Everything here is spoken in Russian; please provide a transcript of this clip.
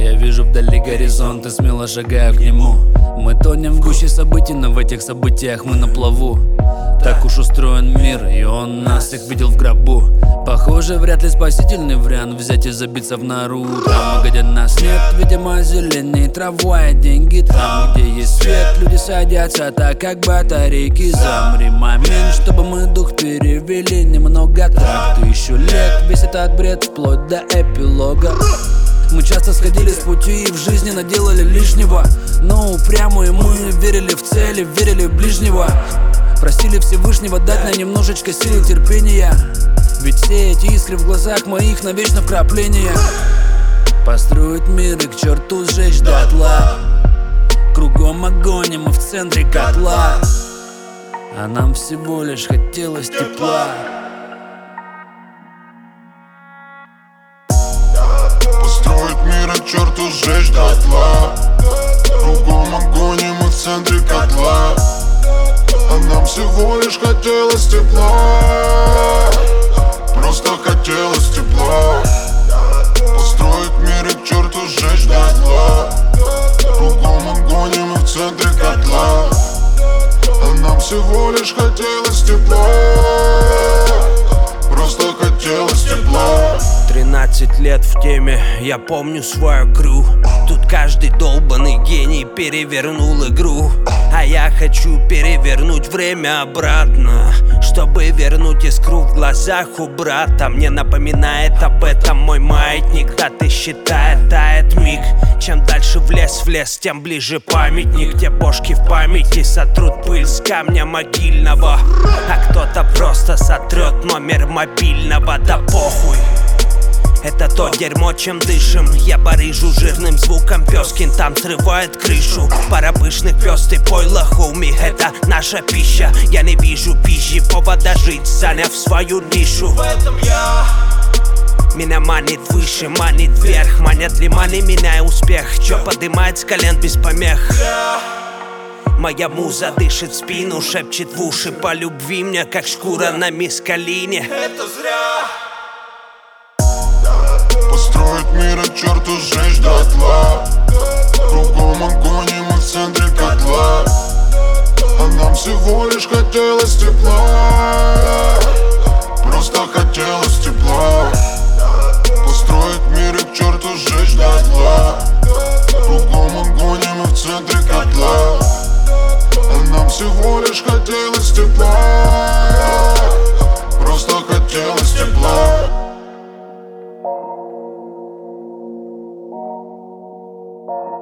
Я вижу вдали горизонт и смело шагаю к нему. Мы тонем в гуще событий, но в этих событиях мы на плаву. Так уж устроен мир, и он нас всех видел в гробу. Похоже, вряд ли спасительный вариант взять и забиться в нору. Там, где нас нет, видимо, зеленей трава и деньги. Там, где есть свет, люди садятся так, как батарейки. Замри момент, чтобы мы дух перевели немного. Так, 1000 лет, весь этот бред вплоть до эпилога. Мы часто сходили с пути и в жизни наделали лишнего. Но упрямые мы верили в цели, верили в ближнего. Просили Всевышнего дать нам немножечко силы терпения. Ведь все эти искры в глазах моих навечно вкрапления. Построить мир и к черту сжечь дотла. Кругом огонь, и мы в центре котла. А нам всего лишь хотелось тепла. Построить мир и к черту сжечь дотла. Кругом огонь, и мы в центре котла. А нам всего лишь хотелось тепла. Просто хотелось тепла. Построить мир и к черту сжечь дотла. Кругом огонь, и мы в центре котла. А нам всего лишь хотелось тепла. Просто хотелось тепла. 13 лет в теме, я помню свою крю. Тут каждый долбаный гений перевернул игру. А я хочу перевернуть время обратно, чтобы вернуть искру в глазах у брата. Мне напоминает об этом мой маятник. Даты считает, тает миг. Чем дальше в лес, тем ближе памятник, где бошки в памяти сотрут пыль с камня могильного. А кто-то просто сотрет номер мобильного. Да похуй, это то дерьмо, чем дышим. Я барыжу жирным звуком, Пёскин там срывает крышу. Пара пышных пёсты, пойло, хоуми, это наша пища. Я не вижу пищи, повода жить, заняв свою нишу. В этом я. Меня манит выше, манит вверх. Манят ли мани меня и успех? Чё подымает с колен без помех? Моя муза дышит в спину, шепчет в уши. По любви мне, как шкура на мискалине. Это зря. Построить мир и к черту сжечь дотла. Кругом огонь, и мы в центре котла. А нам всего лишь хотелось тепла. Просто хотелось тепла. Построить мир и к черту сжечь дотла. Кругом огонь, и мы в центре котла. А нам всего лишь хотелось тепла. Просто хотелось тепла.